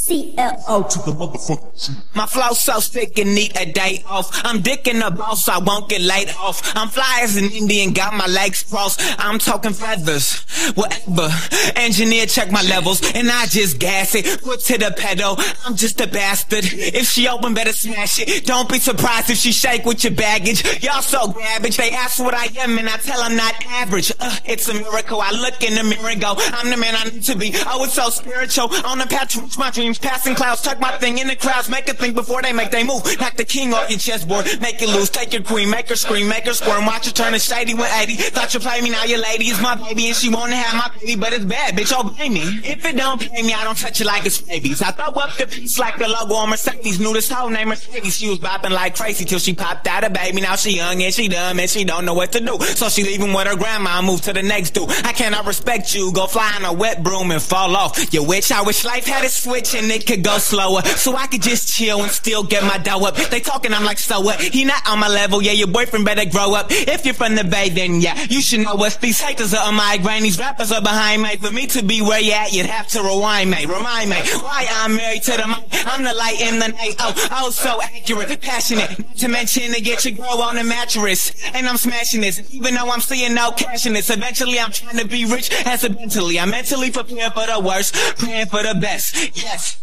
CLO to the motherfucker. My flow so sick and neat, a day off. I'm dicking the boss, I won't get laid off. I'm fly as an Indian, got my legs crossed. I'm talking feathers, whatever. Engineer, check my levels, and I just gas it. Foot to the pedal, I'm just a bastard. If she open, better smash it. Don't be surprised if she shake with your baggage. Y'all so garbage, they ask what I am, and I tell I'm not average. It's a miracle, I look in the mirror and go, I'm the man I need to be. Oh, it's so spiritual, on the path to reach my dreams. Passing clouds, tuck my thing in the crowds, make a think before they make they move. Knock the king off your chessboard, make it loose, take your queen, make her scream, make her squirm. Watch her turn a shady with 80. Thought you play me, now your lady is my baby, and she wanna have my baby, but it's bad, bitch, obey me. If it don't pay me, I don't touch it like it's babies. I throw up the piece like the logo on Mercedes. Knew this whole name Mercedes. She was bopping like crazy till she popped out a baby. Now she young and she dumb and she don't know what to do. So she leaving with her grandma and move to the next dude. I cannot respect you, go fly on a wet broom and fall off. You witch, I wish life had a switch and it could go slower, so I could just chill and still get my dough up. They talking, I'm like, so what? He not on my level, yeah, your boyfriend better grow up. If you're from the Bay, then yeah, you should know us. These haters are on my grain, these rappers are behind me. For me to be where you at, you'd have to rewind me. Remind me why I'm married to the mic. I'm the light in the night, oh so accurate, passionate. Not to mention to get your girl on the mattress. And I'm smashing this, even though I'm seeing no cash in this. Eventually I'm trying to be rich accidentally. I'm mentally prepared for the worst, praying for the best. Yes.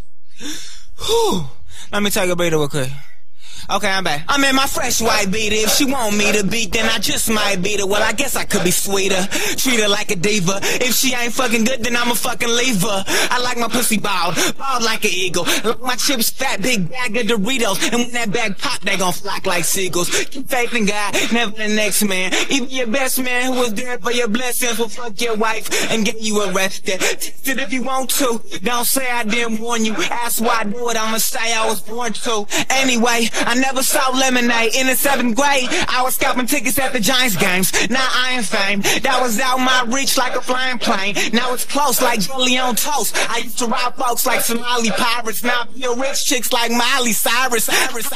Whew. Let me take a breather real quick. Okay, I'm back. I'm in my fresh white beater. If she want me to beat, then I just might beat her. Well, I guess I could be sweeter. Treat her like a diva. If she ain't fucking good, then I'ma fucking leave her. I like my pussy bald like an eagle. I like my chips fat, big bag of Doritos. And when that bag pop, they gon' flock like seagulls. Keep faith in God, never the next man. Even your best man who was there for your blessings will fuck your wife and get you arrested. Text it if you want to. Don't say I didn't warn you. Ask why I do it, I'ma say I was born to. Anyway, I never saw lemonade in the 7th grade. I was scalping tickets at the Giants games. Now I ain't fame. That was out my reach like a flying plane. Now it's close like jelly on toast. I used to rob folks like Somali pirates. Now I feel rich chicks like Miley Cyrus.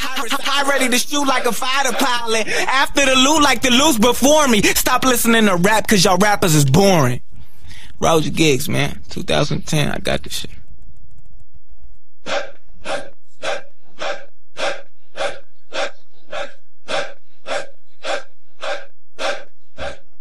I ready to shoot like a fighter pilot. After the loot like the loose before me. Stop listening to rap cause y'all rappers is boring. Roger Giggs, man. 2010, I got this shit.